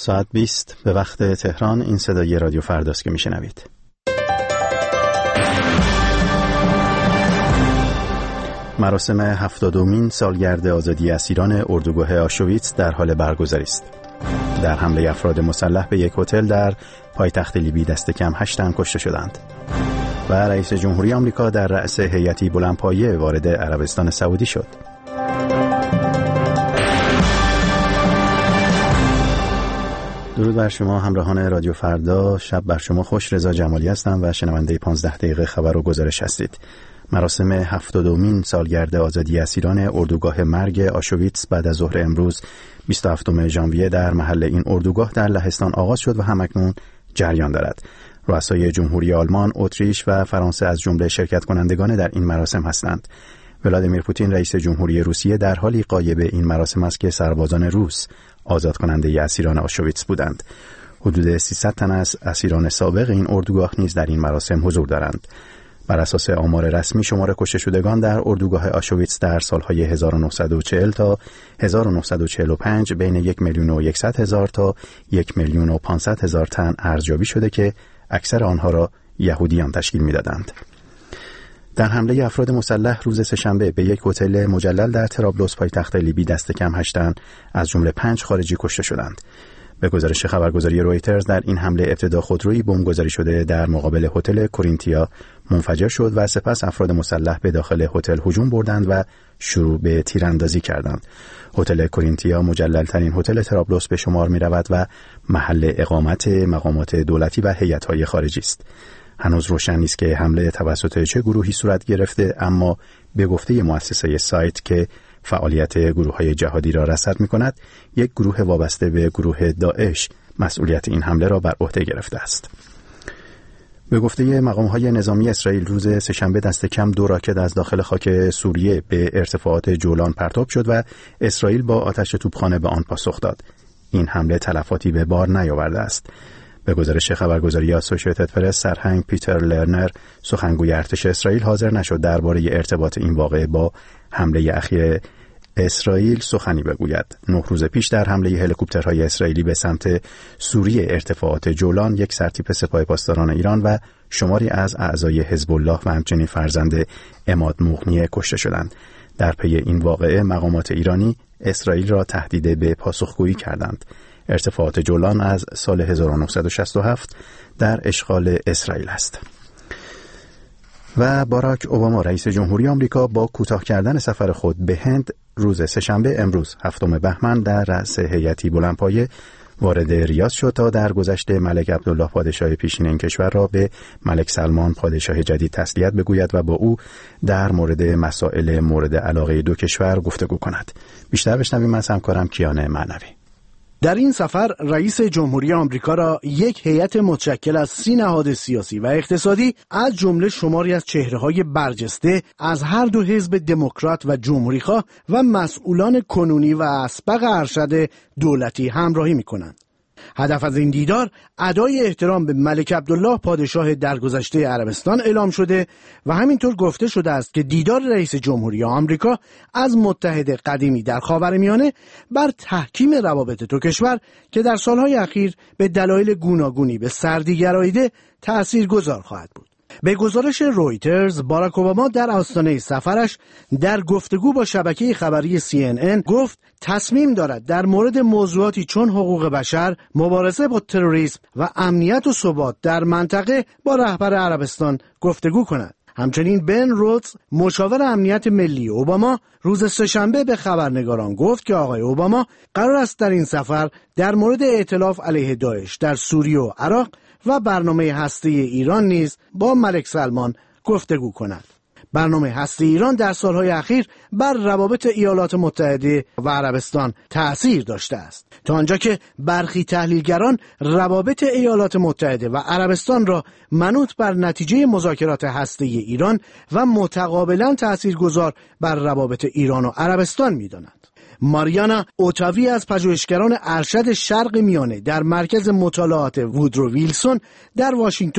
ساعت 20 به وقت تهران. این صدای رادیو فرداست که میشنوید. مراسم 70مین سالگرد آزادی اسیران اردوگاه آشویتس در حال برگزاری است. در حمله افراد مسلح به یک هتل در پایتخت لیبی دست کم 8 تن کشته شدند و رئیس جمهوری آمریکا در رأس هیئتی بلندپایه وارد عربستان سعودی شد. درود بر شما همراهان رادیو فردا. شب بر شما خوش. رضا جمالی هستم و شنونده 15 دقیقه خبر و گزارش هستید. مراسم 70مین سالگرد آزادی اسیران اردوگاه مرگ آشویتس بعد از ظهر امروز 27 ژانویه در محل این اردوگاه در لهستان آغاز شد و همکنون جریان دارد. رؤسای جمهوری آلمان، اتریش و فرانسه از جمله شرکت کنندگان در این مراسم هستند. ولادیمیر پوتین رئیس جمهوری روسیه در حالی غایب این مراسم است که سربازان روس آزاد کننده اسیران آشویتس بودند. حدود 300 تن از اسیران سابق این اردوگاه نیز در این مراسم حضور دارند. بر اساس آمار رسمی شمار کشته شدگان در اردوگاه آشویتس در سالهای 1940 تا 1945 بین 1,100,000 تا 1,500,000 تن ارزیابی شده که اکثر آنها را یهودیان تشکیل می‌دادند. در حمله افراد مسلح روز سه‌شنبه به یک هتل مجلل در طرابلس پایتخت لیبی دست کم 8 تن از جمله 5 خارجی کشته شدند. به گزارش خبرگزاری رویترز در این حمله ابتدا خودرویی بمبگذاری شده در مقابل هتل کورینتیا منفجر شد و سپس افراد مسلح به داخل هتل هجوم بردند و شروع به تیراندازی کردند. هتل کورینتیا مجلل‌ترین هتل طرابلس به شمار می‌رود و محل اقامت مقامات دولتی و هیئت‌های خارجی است. هنوز روشن نیست که حمله توسط چه گروهی صورت گرفته، اما به گفته مؤسسه سایت که فعالیت گروه‌های جهادی را رصد می‌کند، یک گروه وابسته به گروه داعش مسئولیت این حمله را بر عهده گرفته است. به گفته مقام‌های نظامی اسرائیل روز سه‌شنبه دست کم 2 راکت از داخل خاک سوریه به ارتفاعات جولان پرتاب شد و اسرائیل با آتش توپخانه به آن پاسخ داد. این حمله تلفاتی به بار نیاورده است. به گزارش خبرگزاری اسوسییتد پرس، سرهنگ پیتر لرنر سخنگوی ارتش اسرائیل حاضر نشد درباره ارتباط این واقعه با حمله اخیر اسرائیل سخنی بگوید. 9 روز پیش در حمله هلیکوپترهای اسرائیلی به سمت سوریه ارتفاعات جولان یک سرتیپ سپاه پاسداران ایران و شماری از اعضای حزب الله و همچنین فرزند عماد مغنی کشته شدند. در پی این واقعه مقامات ایرانی اسرائیل را تهدید به پاسخگویی کردند. ارتفاعات جولان از سال 1967 در اشغال اسرائیل است. و باراک اوباما رئیس جمهوری آمریکا با کوتاه کردن سفر خود به هند روز سه‌شنبه امروز 7 بهمن در رأس هیئتی بلندپایه وارد ریاض شد تا در گذشته ملک عبدالله پادشاه پیشین این کشور را به ملک سلمان پادشاه جدید تسلیت بگوید و با او در مورد مسائل مورد علاقه دو کشور گفتگو کند. بیشتر بشنویم از همکارم کیان معنوی. در این سفر رئیس جمهوری آمریکا را یک هیئت متشکل از 30 نهاد سیاسی و اقتصادی از جمله شماری از چهره‌های برجسته از هر دو حزب دموکرات و جمهوری‌خواه و مسئولان کنونی و اسبق ارشد دولتی همراهی می‌کنند. هدف از این دیدار ادای احترام به ملک عبدالله پادشاه درگذشته عربستان اعلام شده و همینطور گفته شده است که دیدار رئیس جمهوری آمریکا از متحد قدیمی در خاورمیانه بر تحکیم روابط دو کشور که در سالهای اخیر به دلایل گوناگونی به سردی گراییده تأثیرگذار خواهد بود. به گزارش رویترز، باراک اوباما در آستانه سفرش در گفتگو با شبکه خبری CNN گفت تصمیم دارد در مورد موضوعاتی چون حقوق بشر، مبارزه با تروریسم و امنیت و ثبات در منطقه با رهبر عربستان گفتگو کند. همچنین بن رودز، مشاور امنیت ملی اوباما، روز سه‌شنبه به خبرنگاران گفت که آقای اوباما قرار است در این سفر در مورد ائتلاف علیه داعش در سوریه و عراق و برنامه هسته ایران نیز با ملک سلمان گفتگو کند. برنامه هسته ایران در سالهای اخیر بر روابط ایالات متحده و عربستان تأثیر داشته است، تا آنجا که برخی تحلیلگران روابط ایالات متحده و عربستان را منوط بر نتیجه مذاکرات هسته ایران و متقابلا تأثیرگذار بر روابط ایران و عربستان می‌دانند. ماریانا اوتاوی از پژوهشگران ارشد شرق میانه در مرکز مطالعات وودرو ویلسون در واشنگتن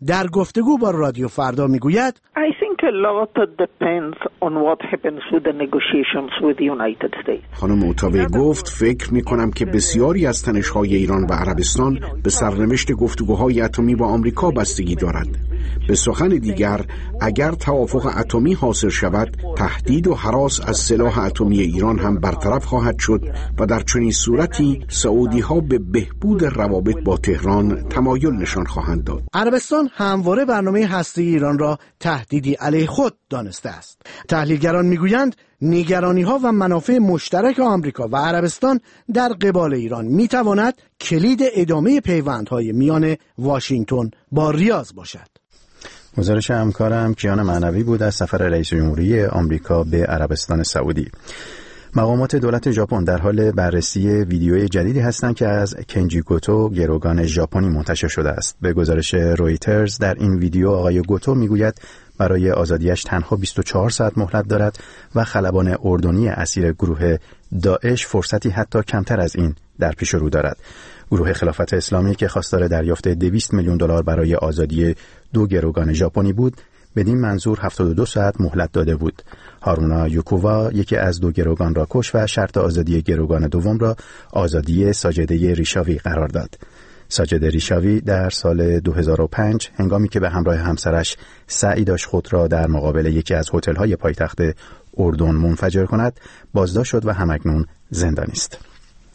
در گفتگو با رادیو فردا میگوید I think a lot depends on what happens with the negotiations with the United States. خانم اوتاوه گفت فکر می‌کنم که بسیاری از تنش‌های ایران و عربستان به سرنوشت گفتگوهای اتمی با آمریکا بستگی دارد. به سخن دیگر، اگر توافق اتمی حاصل شود، تهدید و هراس از سلاح اتمی ایران هم برطرف خواهد شد و در چنین صورتی سعودی‌ها به بهبود روابط با تهران تمایل نشان خواهند داد. عربستان همواره برنامه هسته‌ای ایران را تهدیدی علیه خود دانسته است. تحلیلگران میگویند نگرانی‌ها و منافع مشترک آمریکا و عربستان در قبال ایران میتواند کلید ادامه پیوندهای میان واشنگتن با ریاض باشد. گزارش همکارم کیان معنوی بود از سفر رئیس جمهوری آمریکا به عربستان سعودی. مقامات دولت ژاپن در حال بررسی ویدیوی جدیدی هستند که از کنجی گوتو، گروگان ژاپنی منتشر شده است. به گزارش رویترز در این ویدیو آقای گوتو میگوید برای آزادیش تنها 24 ساعت مهلت دارد و خلبان اردنی اسیر گروه داعش فرصتی حتی کمتر از این در پیش رو دارد. گروه خلافت اسلامی که خواستار دریافت 200 میلیون دلار برای آزادی 2 گروگان ژاپنی بود، بدین منظور 72 ساعت مهلت داده بود. هارونا یوکووا یکی از 2 گروگان را کش و شرط آزادی گروگان دوم را آزادی ساجده ریشاوی قرار داد. ساجده ریشاوی در سال 2005 هنگامی که به همراه همسرش سعی داشت خود را در مقابل یکی از هتل‌های پایتخت اردن منفجر کند، بازداشت شد و همکنون زندانی است.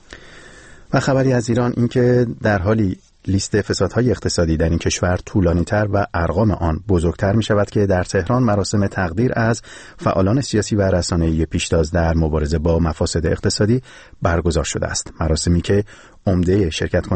و خبری از ایران اینکه در حالی لیست فسادهای اقتصادی در این کشور طولانی‌تر و ارقام آن بزرگتر می شود که در تهران مراسم تقدیر از فعالان سیاسی و رسانه‌ای پیشتاز در مبارزه با مفاسد اقتصادی برگزار شده است. مراسمی که عمده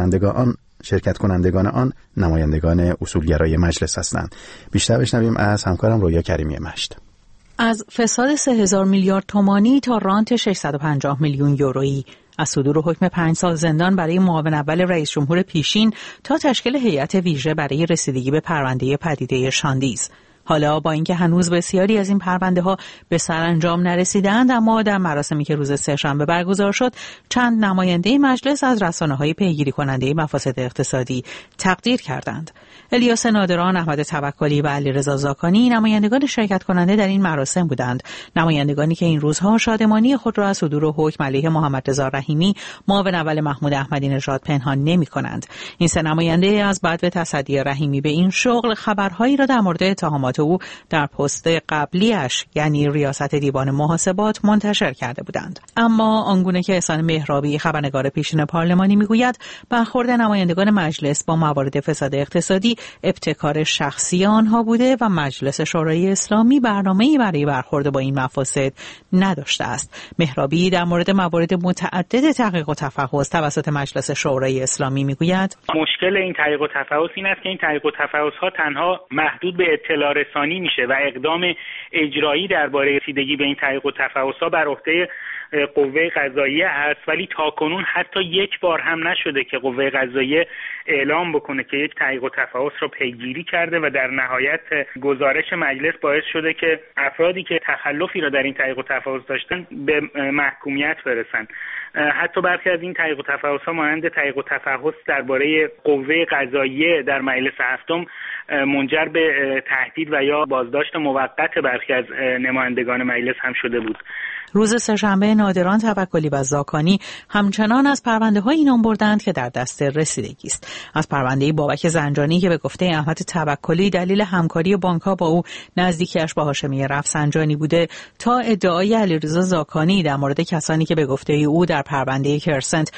شرکت کنندگان آن نمایندگان اصولگرای مجلس هستند. بیشتر بشنویم از همکارم رویا کریمی مشت. از فساد 3000 میلیارد تومانی تا رانت 650 میلیون یورویی، از صدور حکم 5 سال زندان برای معاون اول رئیس جمهور پیشین تا تشکیل هیئت ویژه برای رسیدگی به پرونده پدیده شاندیز. حالا با اینکه هنوز بسیاری از این پرونده ها به سرانجام نرسیدند، اما در مراسمی که روز سه‌شنبه برگزار شد، چند نماینده مجلس از رسانه‌های پیگیری کننده مفاسد اقتصادی تقدیر کردند. الیاس نادران، احمد توکلی و علیرضا زاکانی نمایندگان شرکت کننده در این مراسم بودند. نمایندگانی که این روزها شادمانی خود را از صدور حکم علیه محمد رضا رحیمی، معاون اول محمود احمدی نژاد پنهان نمی‌کنند. این سه نماینده از بدو تصدی رحیمی به این شغل خبرهایی را در مورد اتهامات او در پست قبلیش، یعنی ریاست دیوان محاسبات، منتشر کرده بودند. اما آنگونه که احسان مهرابی، خبرنگار پیشین پارلمانی، میگوید برخورد نمایندگان مجلس با موارد فساد اقتصادی ابتکار شخصی آنها بوده و مجلس شورای اسلامی برنامه‌ای برای برخورد با این مفاسد نداشته است. مهرابی در مورد موارد متعدد تحقیق و تفحص توسط مجلس شورای اسلامی میگوید مشکل این تحقیق و تفحص این است که این تحقیق و تفحص‌ها تنها محدود به اطلاع رسانی میشه و اقدام اجرایی درباره رسیدگی به این تحقیق و تفحص‌ها بر عهده قوه قضاییه هست، ولی تاکنون حتی یک بار هم نشده که قوه قضاییه اعلام بکنه که یک تحقیق و تفحص را پیگیری کرده و در نهایت گزارش مجلس باعث شده که افرادی که تخلفی را در این تحقیق و تفحص داشتن به محکومیت برسن. حتی برخی از این تحقیق و تفحص‌ها مانند تحقیق و تفحص درباره قوه قضاییه در مجلس هفتم منجر به تهدید و یا بازداشت موقت برخی از نمایندگان مجلس هم شده بود. روز سه‌شنبه نادران، توکلی و زاکانی همچنان از پرونده‌های نام بردند که در دست رسیدگی است. از پرونده بابک زنجانی که به گفته احمد توکلی دلیل همکاری بانک‌ها با او نزدیکی‌اش با هاشمی رفسنجانی بوده، تا ادعای علیرضا زاکانی در مورد کسانی که به گفته او در پرونده کرسنت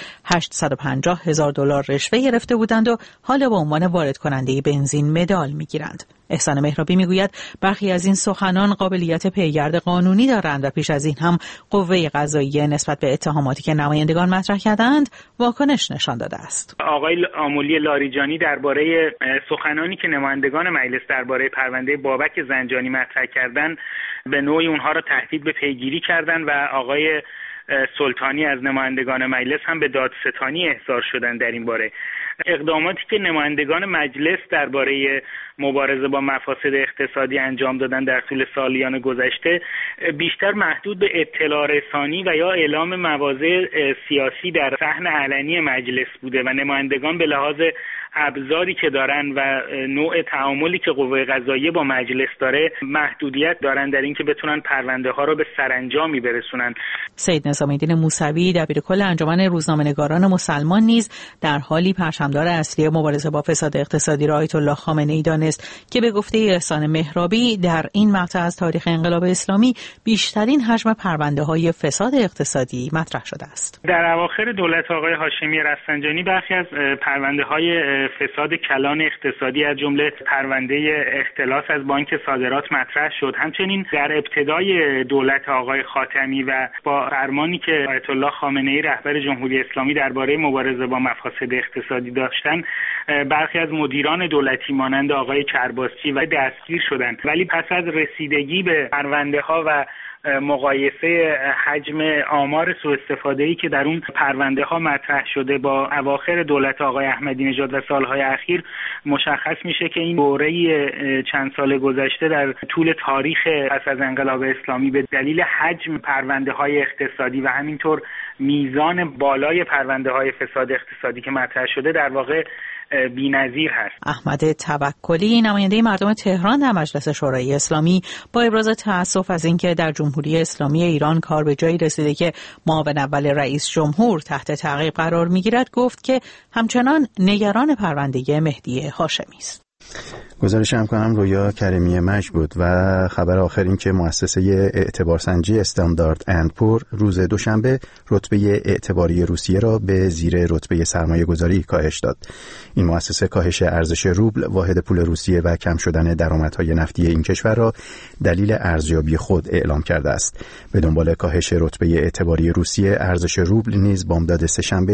$850,000 رشوه گرفته بودند و حالا به عنوان وارد کننده بنزین مدال می‌گیرند. احسان مهرابی میگوید برخی از این سخنان قابلیت پیگرد قانونی دارند و پیش از این هم قوه قضاییه نسبت به اتهاماتی که نمایندگان مطرح کردند واکنش نشان داده است. آقای آمولی لاریجانی درباره سخنانی که نمایندگان مجلس درباره پرونده بابک زنجانی مطرح کردند به نوعی اونها را تهدید به پیگیری کردند و آقای سلطانی از نمایندگان مجلس هم به دادستانی احضار شدند در این باره. اقداماتی که نمایندگان مجلس درباره مبارزه با مفاسد اقتصادی انجام دادن در طول سالیان گذشته بیشتر محدود به اطلاع رسانی و یا اعلام مواضع سیاسی در صحن علنی مجلس بوده و نمایندگان به لحاظ ابزاری که دارن و نوع تعاملی که قوه قضاییه با مجلس داره محدودیت دارن در اینکه بتونن پرونده ها رو به سرانجامی برسونن. سید نظامی‌الدین موسوی دبیرکل انجمن روزنامه‌نگاران مسلمان نیز در حالی پرچمدار اصلی مبارزه با فساد اقتصادی را آیت الله خامنه‌ای دانست که به گفته احسان مهرابی در این مقطع از تاریخ انقلاب اسلامی بیشترین حجم پرونده‌های فساد اقتصادی مطرح شده است. در اواخر دولت آقای هاشمی رفسنجانی برخی از پرونده‌های فساد کلان اقتصادی از جمله پرونده اختلاس از بانک صادرات مطرح شد. همچنین در ابتدای دولت آقای خاتمی و با فرمانی که آیت الله خامنه‌ای رهبر جمهوری اسلامی درباره مبارزه با مفاسد اقتصادی داشتن، برخی از مدیران دولتی مانند آقای کرباسچی و دستگیر شدند. ولی پس از رسیدگی به پرونده‌ها و مقایسه حجم آمار سوء استفاده‌ای که در اون پرونده‌ها مطرح شده با اواخر دولت آقای احمدی نژاد و سالهای اخیر، مشخص میشه که این دوره چند سال گذشته در طول تاریخ پس از انقلاب اسلامی به دلیل حجم پرونده‌های اقتصادی و همینطور میزان بالای پرونده‌های فساد اقتصادی که مطرح شده در واقع بی‌نظیر هست. احمد توکلی نماینده مردم تهران در مجلس شورای اسلامی با ابراز تأسف از اینکه در جمهوری اسلامی ایران کار به جایی رسیده که معاون اول رئیس جمهور تحت تعقیب قرار می‌گیرد گفت که همچنان نگران پرونده مهدی هاشمی است. گزارش همکارم رویا کریمی مج بود و خبر آخر این که مؤسسه اعتبارسنجی استاندارد اند پور روز دوشنبه رتبه اعتباری روسیه را به زیر رتبه سرمایه‌گذاری کاهش داد. این مؤسسه کاهش ارزش روبل واحد پول روسیه و کم شدن درآمدهای نفتی این کشور را دلیل ارزیابی خود اعلام کرده است. به دنبال کاهش رتبه اعتباری روسیه، ارزش روبل نیز بامداد سه‌شنبه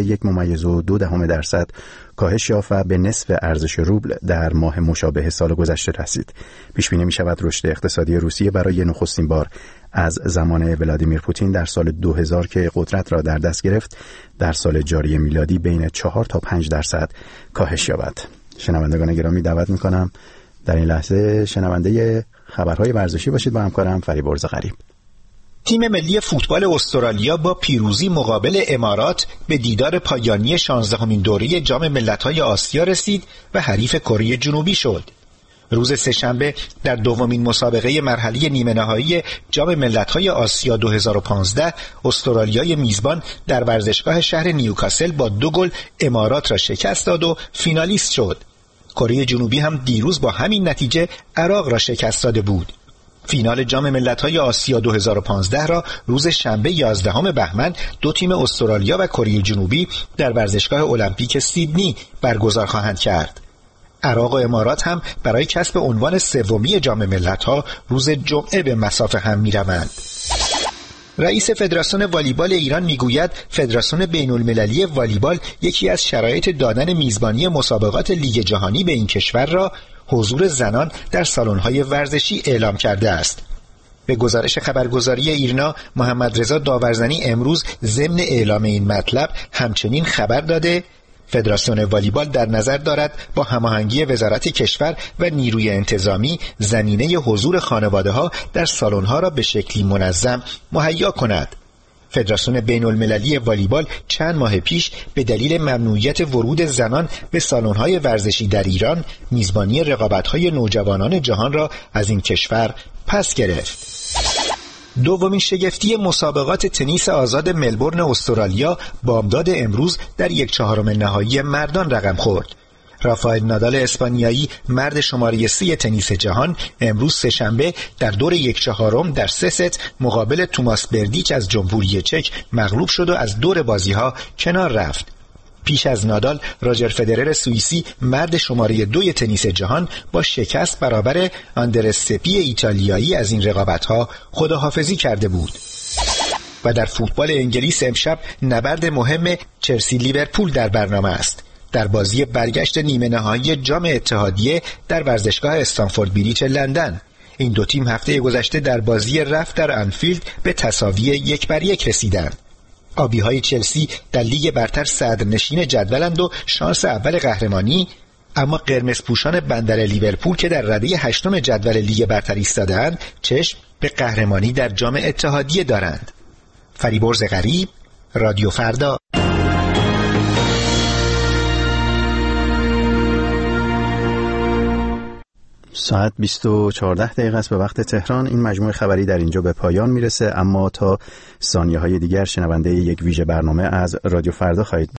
1.2% کاهش یافت و به نصف ارزش روبل در ماه مشابه سال گذشته رسید. پیش بینی می‌شود رشد اقتصادی روسیه برای نخستین بار از زمان ولادیمیر پوتین در سال 2000 که قدرت را در دست گرفت، در سال جاری میلادی بین 4 تا 5% کاهش یابد. شنوندگان گرامی، دعوت می‌کنم در این لحظه شنونده خبرهای ورزشی باشید با همکارم فریبرز غریب. تیم ملی فوتبال استرالیا با پیروزی مقابل امارات به دیدار پایانی 16مین دوره جام ملت‌های آسیا رسید و حریف کره جنوبی شد. روز سه‌شنبه در دومین مسابقه مرحله نیمه نهایی جام ملت‌های آسیا 2015 استرالیای میزبان در ورزشگاه شهر نیوکاسل با 2 گل امارات را شکست داد و فینالیست شد. کره جنوبی هم دیروز با همین نتیجه عراق را شکست داده بود. فینال جام ملت‌های آسیا 2015 را روز شنبه 11 بهمن دو تیم استرالیا و کره جنوبی در ورزشگاه المپیک سیدنی برگزار خواهند کرد. عراق و امارات هم برای کسب عنوان سومی جام ملت‌ها روز جمعه به مصاف هم می‌روند. رئیس فدراسیون والیبال ایران میگوید فدراسیون بین‌المللی والیبال یکی از شرایط دادن میزبانی مسابقات لیگ جهانی به این کشور را حضور زنان در سالن‌های ورزشی اعلام کرده است. به گزارش خبرگزاری ایرنا، محمد رضا داورزنی امروز ضمن اعلام این مطلب همچنین خبر داده فدراسیون والیبال در نظر دارد با هماهنگی وزارت کشور و نیروی انتظامی زمینه حضور خانواده‌ها در سالن‌ها را به شکلی منظم مهیا کند. فدراسیون بین‌المللی والیبال چند ماه پیش به دلیل ممنوعیت ورود زنان به سالن‌های ورزشی در ایران میزبانی رقابت‌های نوجوانان جهان را از این کشور پس گرفت. دومین شگفتی مسابقات تنیس آزاد ملبورن استرالیا بامداد امروز در 1/4 نهایی مردان رقم خورد. رافائل نادال اسپانیایی مرد شماره 3 تنیس جهان امروز سه‌شنبه در دور 1/4 در 3 ست مقابل توماس بردیچ از جمهوری چک مغلوب شد و از دور بازی‌ها کنار رفت. پیش از نادال، راجر فدرر سوئیسی مرد شماره 2 تنیس جهان با شکست برابر آندرس سپی ایتالیایی از این رقابت‌ها خداحافظی کرده بود. و در فوتبال انگلیس امشب نبرد مهم چلسی لیورپول در برنامه است. در بازی برگشت نیمه نهایی جام اتحادیه در ورزشگاه استنفورد بریج لندن، این دو تیم هفته گذشته در بازی رفت در انفیلد به تساوی 1-1 رسیدند. آبی‌های چلسی در لیگ برتر صدرنشین جدولند و شانس اول قهرمانی، اما قرمز پوشان بندر لیورپول که در رده 8 جدول لیگ برتر ایستاده‌اند چشم به قهرمانی در جام اتحادیه دارند. فریبرز غریب، رادیو فردا. ساعت 20:14 است به وقت تهران. این مجموعه خبری در اینجا به پایان میرسه، اما تا ثانیه‌های دیگر شنونده یک ویژه برنامه از رادیو فردا خواهید